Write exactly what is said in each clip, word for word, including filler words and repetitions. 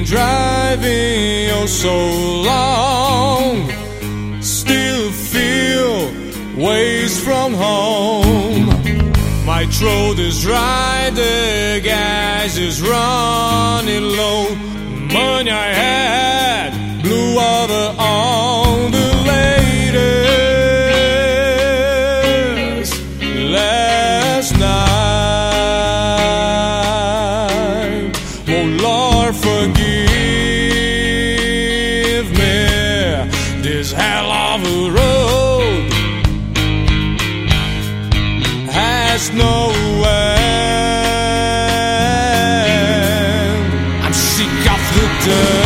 driving oh so long, still feel ways from home. My throat is dry, the gas is running low. Money I had blew over on the latest last night. Oh Lord, forgive me this hell of a road has no end. I'm sick of the dust.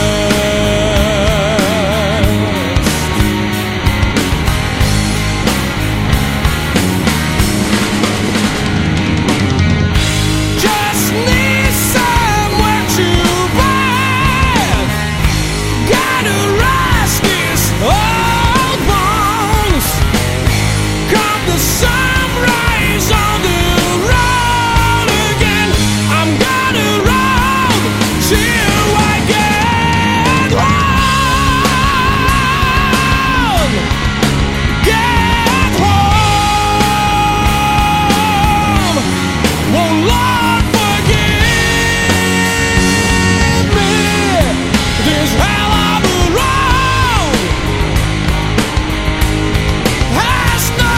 Just need somewhere to ride. Gotta rest these old bones. Come the sunrise on the road again. I'm gonna roll till I get home. Get home. Oh Lord, forgive me this hell of a road has no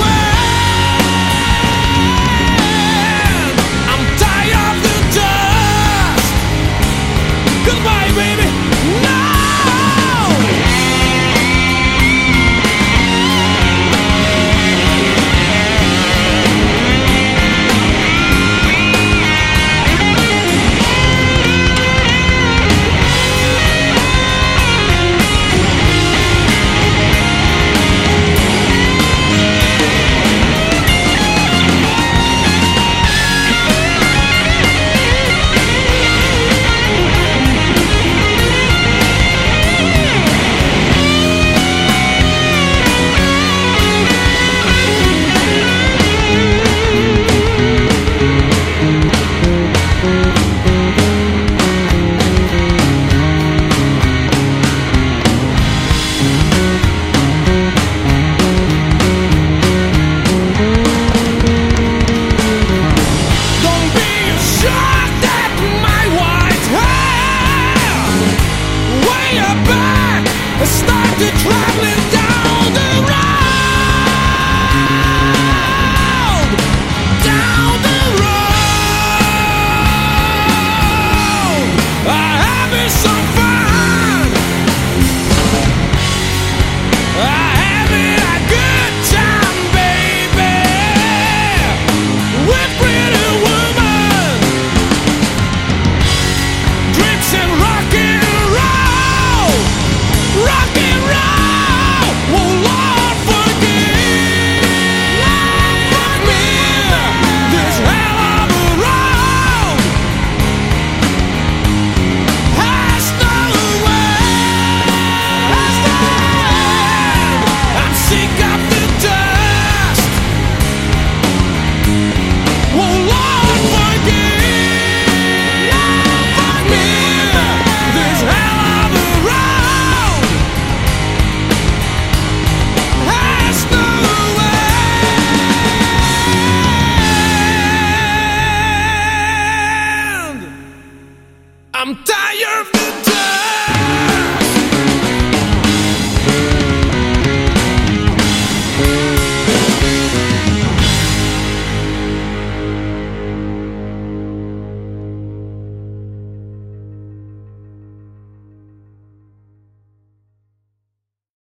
end. I'm tired of the dust. Goodbye, baby. No. Don't be shocked at my white hair. Way up back, I started traveling down the road. Down the road. I'm having some fun. I'm having a good time, baby, with pretty woman, drinks and rock and roll, rock and roll. Oh Lord, forgive me this hell of a road has no end. I'm sick of the dust. Oh Lord, forgive me this hell of a road has no end. I'm tired of